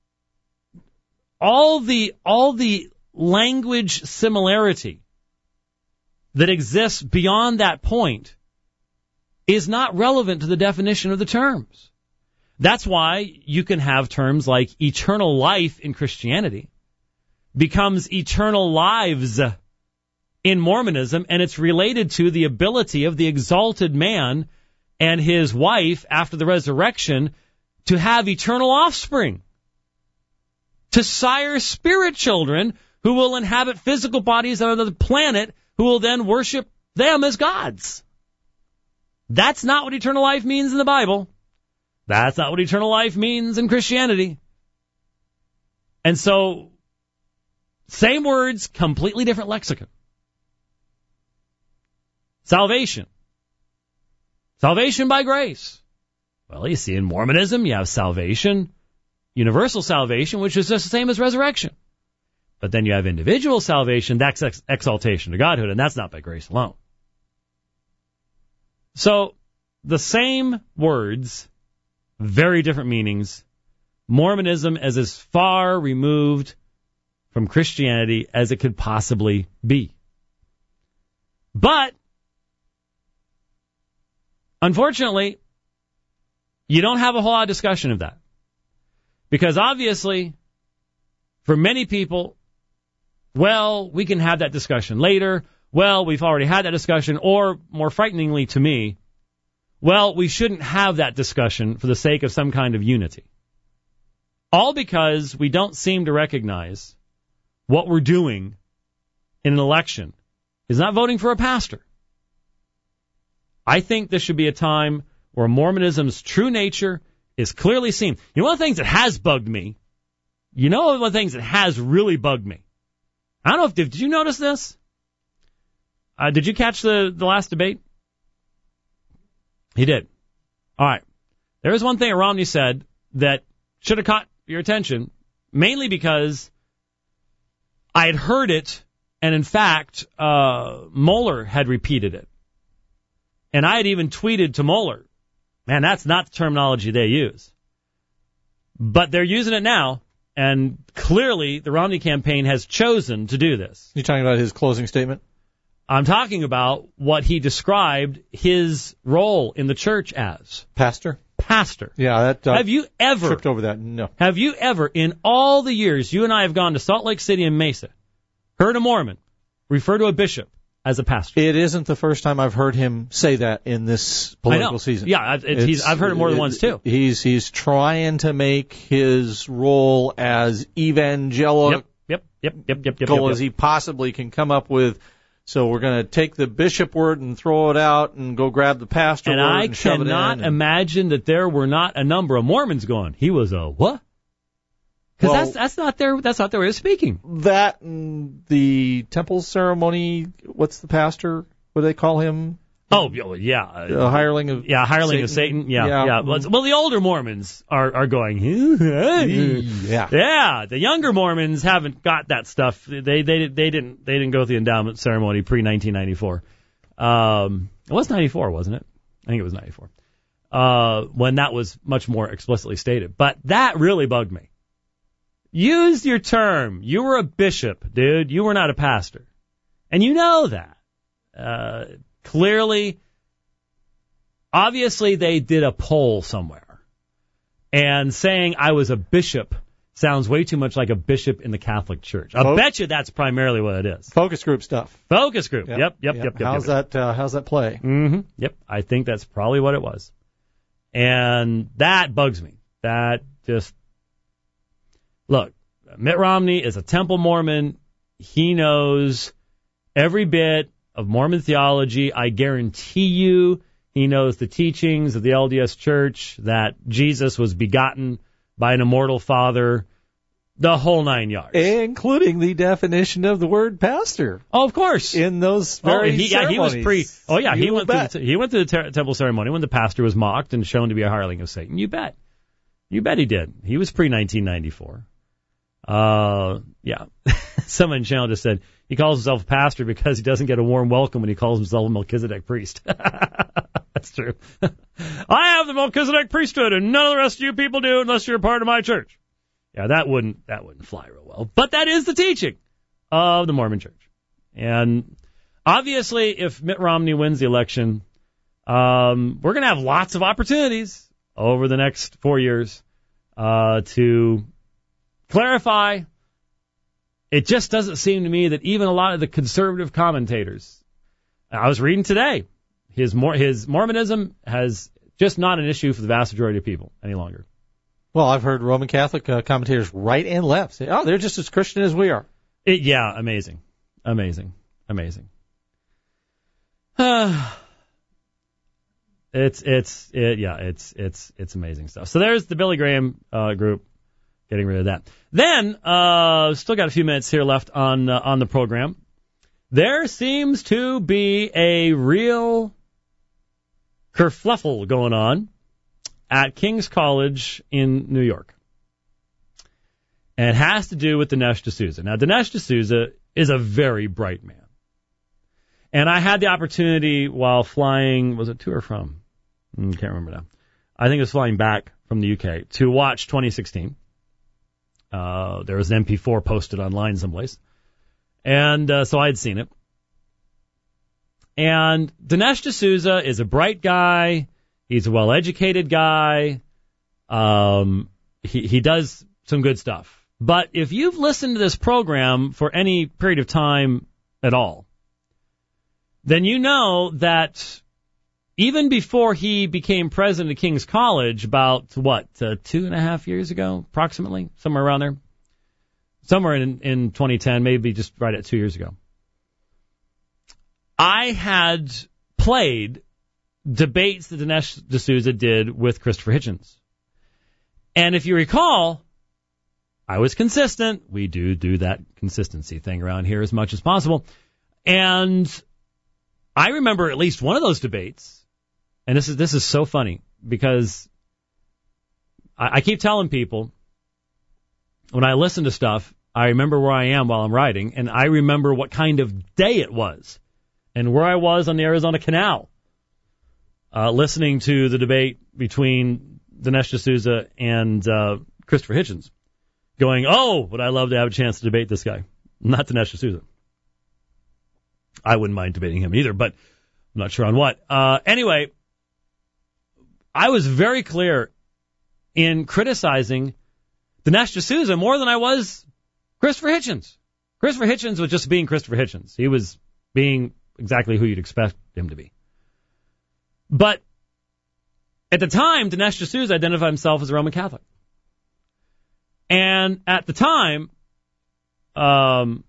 S2: all the all the language similarity that exists beyond that point is not relevant to the definition of the terms. That's why you can have terms like eternal life in Christianity becomes eternal lives in Mormonism, and it's related to the ability of the exalted man and his wife after the resurrection to have eternal offspring, to sire spirit children who will inhabit physical bodies on another planet, who will then worship them as gods. That's not what eternal life means in the Bible. That's not what eternal life means in Christianity. And so, same words, completely different lexicon. Salvation. Salvation by grace. Well, you see, in Mormonism, you have salvation, universal salvation, which is just the same as resurrection. But then you have individual salvation, that's ex- exaltation to godhood, and that's not by grace alone. So, the same words, very different meanings. Mormonism is as far removed from Christianity as it could possibly be. But, unfortunately, you don't have a whole lot of discussion of that. Because obviously, for many people, well, we can have that discussion later. Well, we've already had that discussion. Or, more frighteningly to me, well, we shouldn't have that discussion for the sake of some kind of unity. All because we don't seem to recognize what we're doing in an election is not voting for a pastor. I think this should be a time where Mormonism's true nature is clearly seen. You know, one of the things that has bugged me, you know one of the things that has really bugged me, I don't know if, did you notice this? Uh, did you catch the, the last debate? He did. All right. There was one thing that Romney said that should have caught your attention, mainly because I had heard it, and in fact, uh, Mohler had repeated it. And I had even tweeted to Mohler, man, that's not the terminology they use. But they're using it now, and clearly the Romney campaign has chosen to do this.
S3: You're talking about his closing statement?
S2: I'm talking about what he described his role in the church as.
S3: Pastor?
S2: Pastor.
S3: Yeah, that uh,
S2: have you ever
S3: tripped over that? No.
S2: Have you ever, in all the years you and I have gone to Salt Lake City and Mesa, heard a Mormon refer to a bishop as a pastor?
S3: It isn't the first time I've heard him say that in this political
S2: I know.
S3: season.
S2: Yeah, it, he's, I've heard it more than
S3: it,
S2: once too.
S3: He's he's trying to make his role as evangelical
S2: yep, yep, yep, yep, yep, yep,
S3: as
S2: yep.
S3: he possibly can come up with. So we're going to take the bishop word and throw it out and go grab the pastor
S2: and
S3: word
S2: I
S3: and shove it in.
S2: And I cannot imagine that there were not a number of Mormons going, he was a what? Because
S3: well,
S2: that's that's not their that's not their way of speaking.
S3: That and the temple ceremony. What's the pastor? What do they call him?
S2: Oh yeah,
S3: a hireling of
S2: yeah, hireling
S3: Satan.
S2: of Satan. Yeah,
S3: yeah.
S2: yeah. Well, well, the older Mormons are are going. yeah, yeah. The younger Mormons haven't got that stuff. They they they didn't they didn't go through the endowment ceremony pre nineteen ninety-four. Um, it was ninety-four, wasn't it? I think it was ninety-four. Uh, when that was much more explicitly stated. But that really bugged me. Use your term. You were a bishop, dude. You were not a pastor, and you know that. Uh, Clearly, obviously they did a poll somewhere, and saying I was a bishop sounds way too much like a bishop in the Catholic Church. I
S3: Fo-
S2: bet you that's primarily what it is.
S3: Focus group stuff.
S2: Focus group. Yep, yep, yep,
S3: yep.
S2: yep. yep
S3: how's
S2: yep.
S3: that? Uh, how's that play?
S2: Mm-hmm. Yep, I think that's probably what it was, and that bugs me. That just look. Mitt Romney is a Temple Mormon. He knows every bit of Mormon theology. I guarantee you he knows the teachings of the L D S Church, that Jesus was begotten by an immortal Father, the whole nine yards.
S3: Including the definition of the word pastor.
S2: Oh, of course.
S3: In those very
S2: oh, he, yeah, he was pre. Oh, yeah,
S3: you
S2: he went,
S3: bet.
S2: through the, he went through the ter- temple ceremony when the pastor was mocked and shown to be a hireling of Satan. You bet. You bet he did. He was pre nineteen ninety-four. Uh, yeah. Someone in channel just said he calls himself a pastor because he doesn't get a warm welcome when he calls himself a Melchizedek priest. That's true. I have the Melchizedek priesthood, and none of the rest of you people do unless you're a part of my church. Yeah, that wouldn't that wouldn't fly real well. But that is the teaching of the Mormon Church. And obviously, if Mitt Romney wins the election, Um, we're going to have lots of opportunities over the next four years uh, to clarify. It just doesn't seem to me that even a lot of the conservative commentators, I was reading today, his Mor- his Mormonism has just not an issue for the vast majority of people any longer.
S3: Well, I've heard Roman Catholic uh, commentators right and left say, oh, they're just as Christian as we are.
S2: It, yeah, amazing. Amazing. Amazing. Uh, it's, it's, it, yeah, it's, it's, it's amazing stuff. So there's the Billy Graham uh, group getting rid of that. Then, uh, still got a few minutes here left on, uh, on the program. There seems to be a real kerfluffle going on at King's College in New York. And it has to do with Dinesh D'Souza. Now, Dinesh D'Souza is a very bright man. And I had the opportunity while flying, was it to or from? I can't remember now. I think it was flying back from the U K to watch twenty sixteen. Uh, there was an M P four posted online someplace. And uh, so I had seen it. And Dinesh D'Souza is a bright guy. He's a well-educated guy. Um, he, he does some good stuff. But if you've listened to this program for any period of time at all, then you know that even before he became president of King's College about, what, uh, two and a half years ago, approximately, somewhere around there, somewhere in, in twenty ten, maybe just right at two years ago, I had played debates that Dinesh D'Souza did with Christopher Hitchens. And if you recall, I was consistent. We do do that consistency thing around here as much as possible. And I remember at least one of those debates, and this is this is so funny, because I, I keep telling people, when I listen to stuff, I remember where I am while I'm writing, and I remember what kind of day it was, and where I was on the Arizona Canal, uh, listening to the debate between Dinesh D'Souza and uh, Christopher Hitchens, going, oh, would I love to have a chance to debate this guy. Not Dinesh D'Souza. I wouldn't mind debating him either, but I'm not sure on what. Uh, anyway, I was very clear in criticizing Dinesh D'Souza more than I was Christopher Hitchens. Christopher Hitchens was just being Christopher Hitchens. He was being exactly who you'd expect him to be. But at the time, Dinesh D'Souza identified himself as a Roman Catholic. And at the time, um,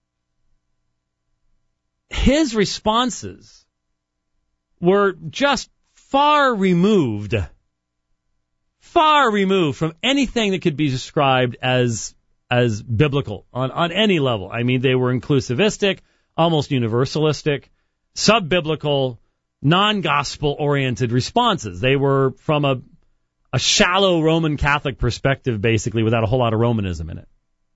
S2: his responses were just far removed, far removed from anything that could be described as as biblical on, on any level. I mean, they were inclusivistic, almost universalistic, sub-biblical, non-gospel-oriented responses. They were from a, a shallow Roman Catholic perspective, basically, without a whole lot of Romanism in it.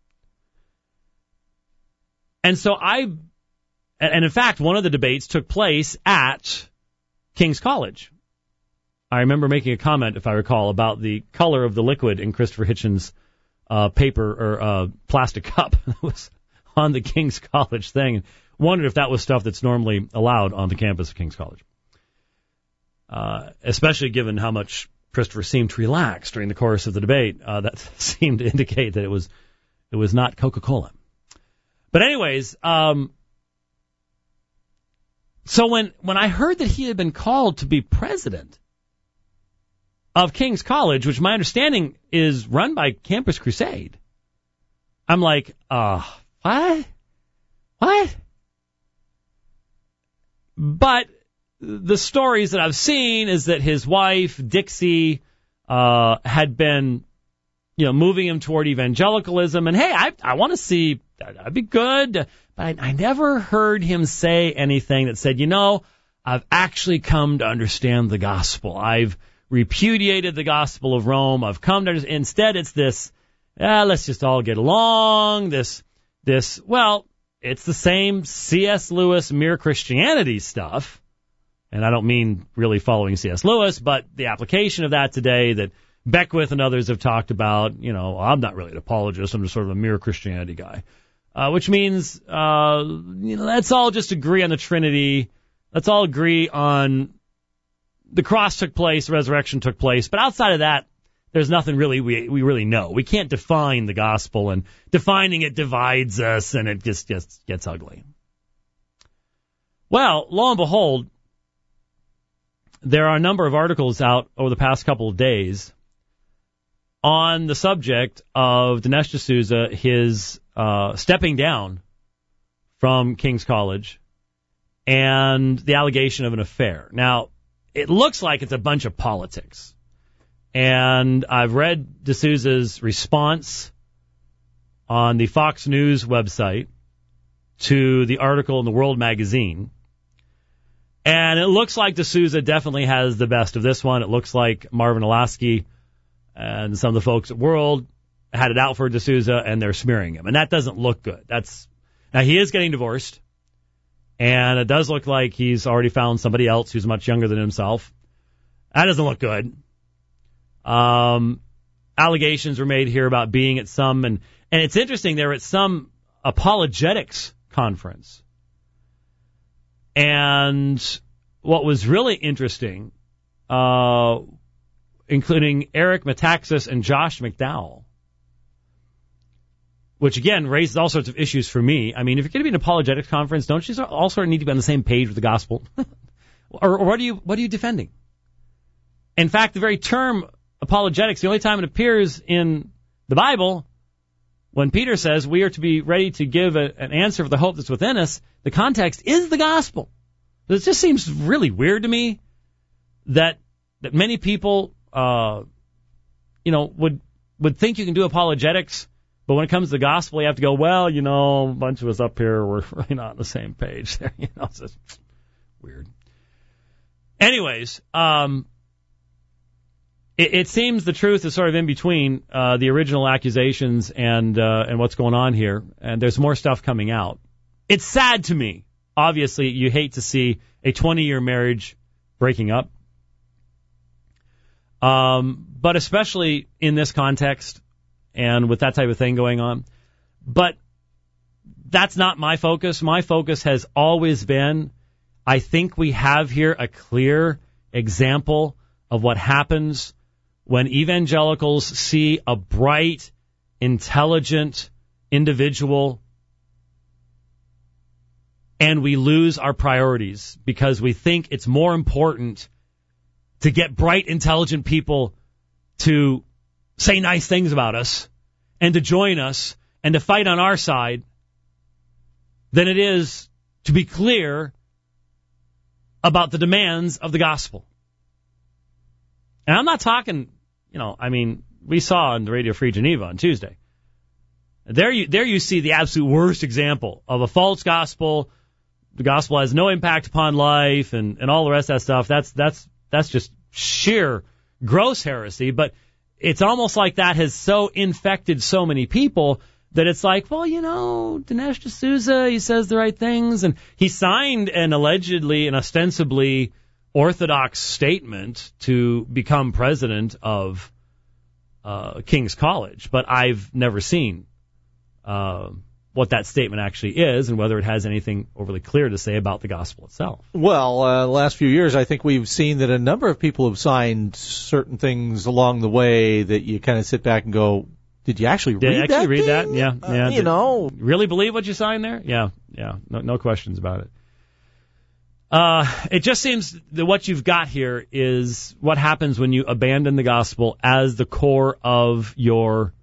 S2: And so I... And in fact, one of the debates took place at King's College. I remember making a comment, if I recall, about the color of the liquid in Christopher Hitchens' uh, paper or uh, plastic cup that was on the King's College thing. And wondered if that was stuff that's normally allowed on the campus of King's College. Uh, especially given how much Christopher seemed to relax during the course of the debate. Uh, that seemed to indicate that it was it was not Coca-Cola. But anyways... um So when, when I heard that he had been called to be president of King's College, which my understanding is run by Campus Crusade, I'm like, uh, what? What? But the stories that I've seen is that his wife, Dixie, uh, had been, you know, moving him toward evangelicalism. And hey, I, I want to see, that'd be good. But I, I never heard him say anything that said, you know, I've actually come to understand the gospel. I've repudiated the gospel of Rome. I've come to understand. Instead, it's this, ah, let's just all get along. This, this, well, it's the same C S. Lewis Mere Christianity stuff. And I don't mean really following C S. Lewis, but the application of that today that Beckwith and others have talked about. You know, I'm not really an apologist. I'm just sort of a Mere Christianity guy. Uh, which means, uh, you know, let's all just agree on the Trinity. Let's all agree on the cross took place, the resurrection took place, but outside of that, there's nothing really we we really know. We can't define the gospel, and defining it divides us, and it just, just gets ugly. Well, lo and behold, there are a number of articles out over the past couple of days on the subject of Dinesh D'Souza, his uh, stepping down from King's College, and the allegation of an affair. Now, it looks like it's a bunch of politics. And I've read D'Souza's response on the Fox News website to the article in the World magazine. And it looks like D'Souza definitely has the best of this one. It looks like Marvin Olasky and some of the folks at World had it out for D'Souza, and they're smearing him. And that doesn't look good. That's now, he is getting divorced, and it does look like he's already found somebody else who's much younger than himself. That doesn't look good. Um, allegations were made here about being at some, and, and it's interesting, they were at some apologetics conference. And what was really interesting, uh, including Eric Metaxas and Josh McDowell, which again raises all sorts of issues for me. I mean, if you're going to be an apologetics conference, don't you all sort of need to be on the same page with the gospel? or, or what are you what are you defending? In fact, the very term apologetics, the only time it appears in the Bible, when Peter says we are to be ready to give a, an answer for the hope that's within us, the context is the gospel. It just seems really weird to me that that many people, uh, you know, would would think you can do apologetics, but when it comes to the gospel, you have to go, well, you know, a bunch of us up here, we're really not on the same page there. You know, it's just weird. Anyways, um, it, it seems the truth is sort of in between uh, the original accusations and uh, and what's going on here, and there's more stuff coming out. It's sad to me. Obviously, you hate to see a twenty-year marriage breaking up. Um, but especially in this context and with that type of thing going on. But that's not my focus. My focus has always been, I think we have here a clear example of what happens when evangelicals see a bright, intelligent individual and we lose our priorities because we think it's more important to get bright, intelligent people to say nice things about us and to join us and to fight on our side than it is to be clear about the demands of the gospel. And I'm not talking, you know, I mean, we saw on the Radio Free Geneva on Tuesday. There you, there you see the absolute worst example of a false gospel. The gospel has no impact upon life and, and all the rest of that stuff. That's, that's, that's just sheer gross heresy. But it's almost like that has so infected so many people that it's like, well, you know, Dinesh D'Souza, he says the right things. And he signed an allegedly and ostensibly orthodox statement to become president of uh, King's College. But I've never seen uh what that statement actually is and whether it has anything overly clear to say about the gospel itself.
S3: Well, uh, the last few years, I think we've seen that a number of people have signed certain things along the way that you kind of sit back and go, did you actually
S2: Did
S3: read
S2: you actually
S3: that?
S2: read that?
S3: thing?
S2: Yeah, yeah.
S3: Uh, you
S2: Did,
S3: know.
S2: Really believe what you signed there? Yeah, yeah. No, no questions about it. Uh, it just seems that what you've got here is what happens when you abandon the gospel as the core of your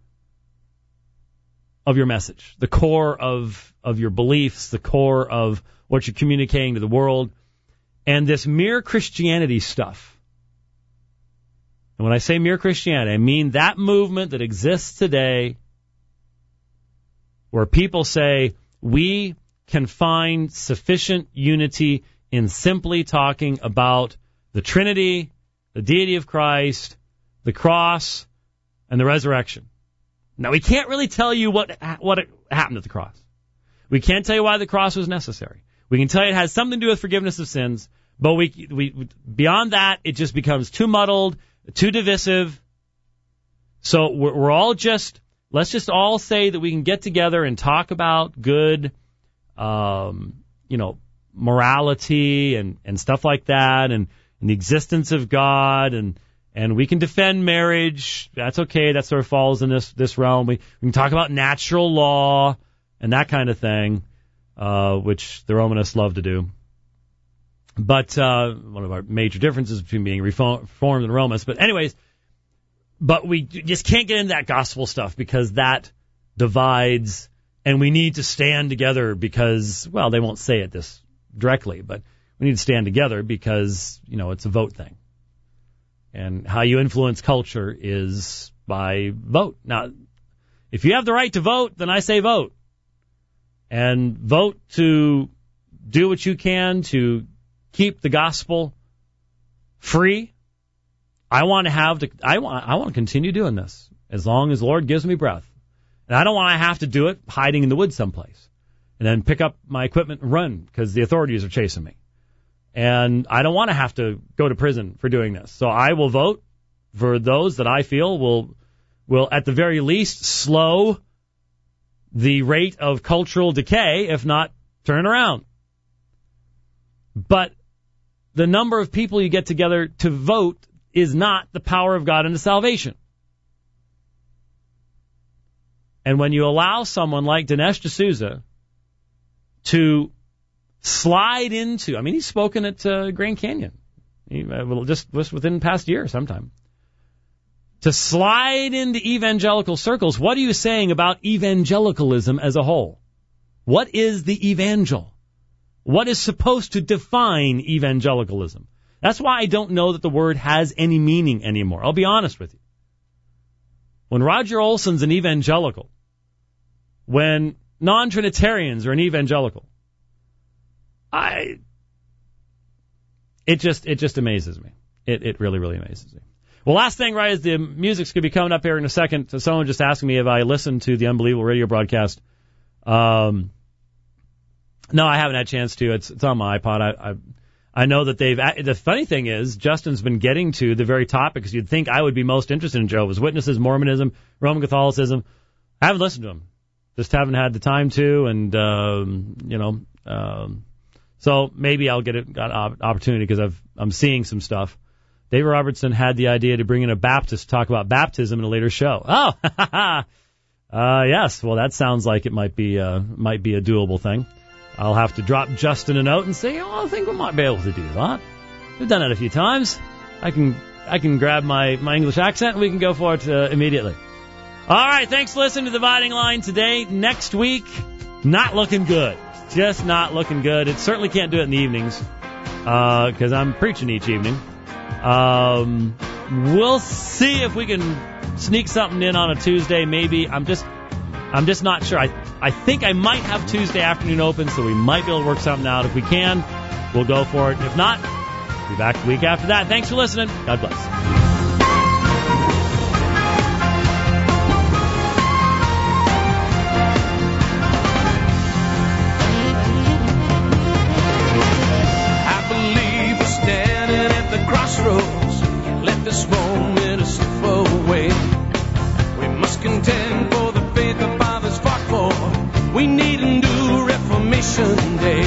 S2: of your message, the core of, of your beliefs, the core of what you're communicating to the world, and this mere Christianity stuff. And when I say mere Christianity, I mean that movement that exists today where people say we can find sufficient unity in simply talking about the Trinity, the deity of Christ, the cross, and the resurrection. Now, we can't really tell you what what happened at the cross. We can't tell you why the cross was necessary. We can tell you it has something to do with forgiveness of sins, but we we beyond that, it just becomes too muddled, too divisive. So we're, we're all just, let's just all say that we can get together and talk about good, um, you know, morality and, and stuff like that, and and the existence of God, and and we can defend marriage. That's okay. That sort of falls in this this realm. We, we can talk about natural law and that kind of thing, uh, which the Romanists love to do. But uh, one of our major differences between being Reformed and Romanists. But anyways, but we just can't get into that gospel stuff because that divides, and we need to stand together because, well, they won't say it this directly, but we need to stand together because, you know, it's a vote thing. And how you influence culture is by vote. Now, if you have the right to vote, then I say vote. And vote to do what you can to keep the gospel free. I want to have to, I want, I want to continue doing this as long as the Lord gives me breath. And I don't want to have to do it hiding in the woods someplace and then pick up my equipment and run because the authorities are chasing me. And I don't want to have to go to prison for doing this. So I will vote for those that I feel will, will at the very least slow the rate of cultural decay, if not turn around. But the number of people you get together to vote is not the power of God into salvation. And when you allow someone like Dinesh D'Souza to slide into, I mean, he's spoken at uh, Grand Canyon, he, uh, just, just within the past year sometime, to slide into evangelical circles, what are you saying about evangelicalism as a whole? What is the evangel? What is supposed to define evangelicalism? That's why I don't know that the word has any meaning anymore. I'll be honest with you. When Roger Olson's an evangelical, when non-Trinitarians are an evangelical, I, it just, it just amazes me. It, it really, really amazes me. Well, last thing, right, is the music's going to be coming up here in a second. So someone just asked me if I listened to the Unbelievable radio broadcast. Um, no, I haven't had a chance to. It's, it's on my iPod. I, I, I know that they've, the funny thing is, Justin's been getting to the very topics you'd think I would be most interested in, Jehovah's Witnesses, Mormonism, Roman Catholicism. I haven't listened to them. Just haven't had the time to, and, um, you know, um, so maybe I'll get an opportunity because I've, I'm seeing some stuff. David Robertson had the idea to bring in a Baptist to talk about baptism in a later show. Oh, uh, yes. Well, that sounds like it might be, uh, might be a doable thing. I'll have to drop Justin a note and say, oh, I think we might be able to do that. We've done it a few times. I can, I can grab my, my English accent and we can go for it uh, immediately. All right. Thanks for listening to The Dividing Line today. Next week, not looking good. Just not looking good. It certainly can't do it in the evenings because uh, I'm preaching each evening. Um, we'll see if we can sneak something in on a Tuesday. Maybe I'm just, I'm just not sure. I, I think I might have Tuesday afternoon open, so we might be able to work something out. If we can, we'll go for it. If not, we'll be back the week after that. Thanks for listening. God bless.
S4: Crossroads, let this moment slip away. We must contend for the faith our fathers fought for. We need a new Reformation Day.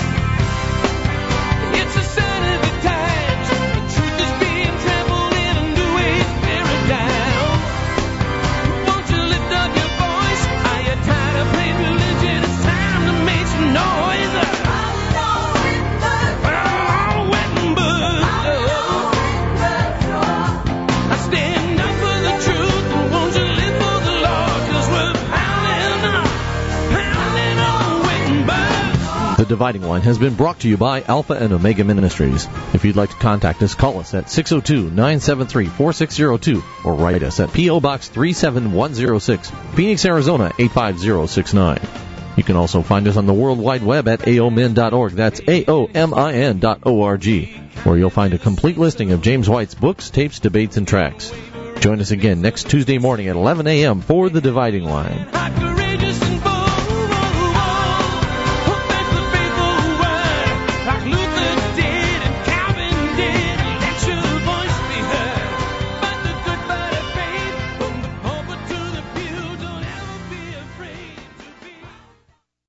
S4: It's a sign of the times. The truth is being trampled in a new age paradigm. Won't you lift up your voice? Are you tired of playing religion? It's time to make some noise.
S1: The Dividing Line has been brought to you by Alpha and Omega Ministries. If you'd like to contact us, call us at six oh two, nine seven three, four six oh two or write us at P O. Box three seven one oh six, Phoenix, Arizona eight five zero six nine. You can also find us on the World Wide Web at A O M I N dot org. That's A O M I N dot O R G, where you'll find a complete listing of James White's books, tapes, debates, and tracks. Join us again next Tuesday morning at eleven a.m. for The Dividing Line.